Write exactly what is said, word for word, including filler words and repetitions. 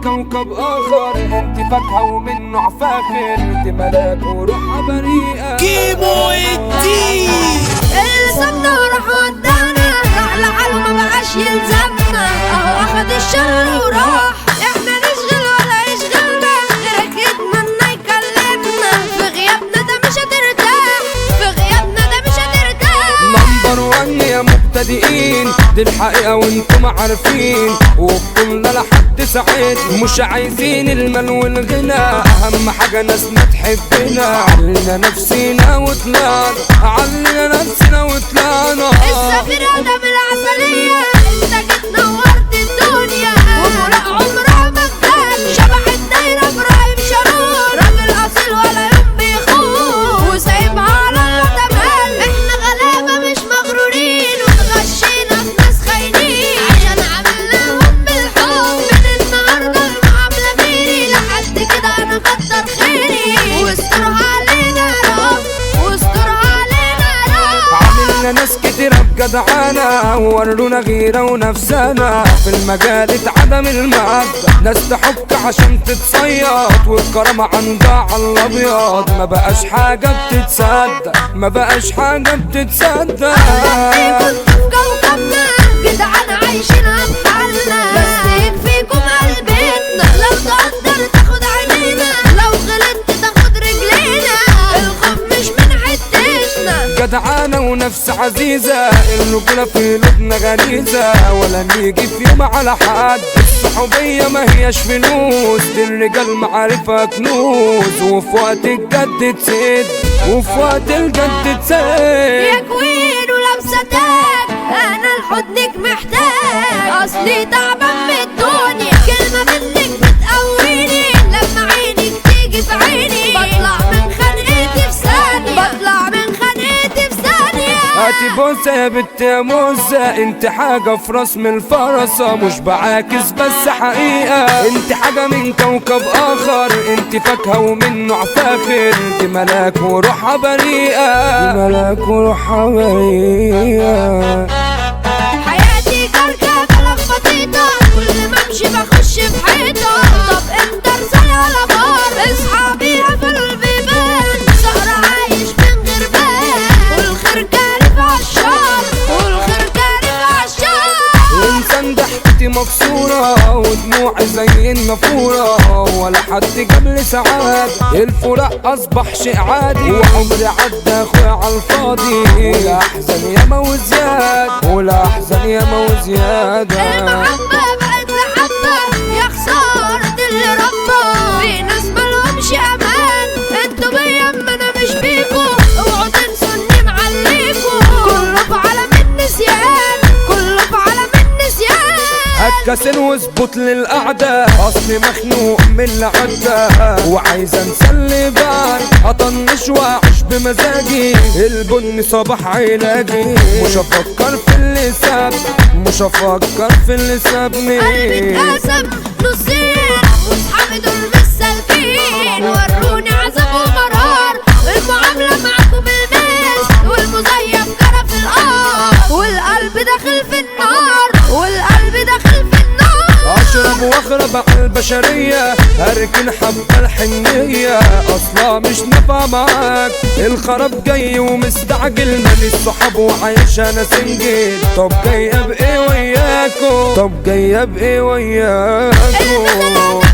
كوكب اخر، انت فاكهة ومن نوع فاخر، انت ملاك وروحها بريئة. كيمو الدين اللي سابنا وراح ودانا، راح لحاله ما بقاش يلزمنا، اهو اخد الشر وراح. احنا نشغل ولا يشغلنا، غيرك يتمنى يكلمنا، في غيابنا ده مش هترتاح، في غيابنا ده مش هترتاح. نمبر وان يا مبتدئين، دي الحقيقة وانتم عارفين، وبكل لحد سعيد مش عايزين المال والغنى، اهم حاجة ناسنا تحبنا، علينا نفسينا وطلعنا، علينا نفسنا وطلعنا. السفير ادم العسلية، انت جيت نورت الدنيا، وفراق عمرها ما كان، شبح الدايرة ابراهيم شرور، راجل اصيل ولا يوم بيخون، وسايبها على الله تمام. احنا غلابة مش مغرورين، واتغشينا في ناس خاينين، عشان عملناهم بالحب. من النهاردة المعاملة ميري، لحد كده انا كتر خيري، واسترها علينا يا رب، واسترها علينا يا رب. عملنا ناس كتيرة بجدعانة، ورونا غيرة ونفسنا، في المجال اتعدم المادة، ناس تحك عشان تتصيد، والكرامة عندها على الابيض، ما بقاش حاجة بتتصدق، ما بقاش حاجة بتتصدق. كنتوا في كوكبنا جدعان عايشينها بحالنا، بس يكفيكم قلبنا، لو تقدر تاخد عينينا، لو غلطت تاخد رجلينا، الخوف مش من حتتنا. جدعانة ونفس عزيزة، الرجولة في قلوبنا غريزة، ولا نيجي في يوم على حد، الصحوبية ما هياش فلوس، دي الرجال معرفة كنوز، وفي وقت الجد تسد، وفي وقت الجد تسد. يا كوين ولابسة تاج، انا لحضنك محتاج، اصلي تعبان من الدنيا، كلمة منك بتقويني، لما عينك تيجي في عيني، بطلع من خنقتي في ثانية، بطلع من خنقتي في ثانية. هاتي بوسة يا بنت يا موسى، انت حاجة في راس من الفرصة، مش بعاكس بس حقيقة، انت حاجة من كوكب اخر، انت فاكهة ومن نوع فاخر، انت ملاك وروحها بريئة، دي ملاك وروحها بريئة. حياتي كركبة لخبطيطة، كل ما امشي بخش في حيطة، طب انت رسالة ولا بار، اصحابي قفلوا البيبان، سهرة عايش من غير بال، والخير كارف عالشار، والخير كارف عالشار. انسان ضحكتي مكسورة، ودموعي زي النافورة، ولا حد جاب لي سعادة، الفراق اصبح شيء عادي، وعمري عدى اخويا على الفاضي، ولا احزن ياما وزيادة، ولا احزن ياما وزيادة. المحبة بقت لحبة، يا خسارة اللي ربى، في ناس مالهمش امان، انتوا بيا اما انا مش بيكو، اوعوا تنسوا اني معليكو، كله في عالم النسيان، كله في عالم النسيان. هتكسل واظبط للقعدة، اصلي مخنوق من اللي عدى، وعايز انسى اللي بعد، اطنش واعيش بمزاجي، البن صباح علاجي، مش هفكر في اللي ساب، مش هفكر في اللي سابني. قلبي اتقسم نصين، واصحابي دول مش سالكين، وروني عذاب ومرار، المعاملة معاكم بالمثل، والمزيف جرى في القار، والقلب داخل في النار، والقلب داخل في النار. اشرب واخرب على البشرية، اركن حبة الحنية، اصلا مش نافعة معاك، الخراب جاي ومستعجل، مالي الصحاب وعايش انا سنجل، طب جاية بايه وياكو، طب جاية بايه وياكو.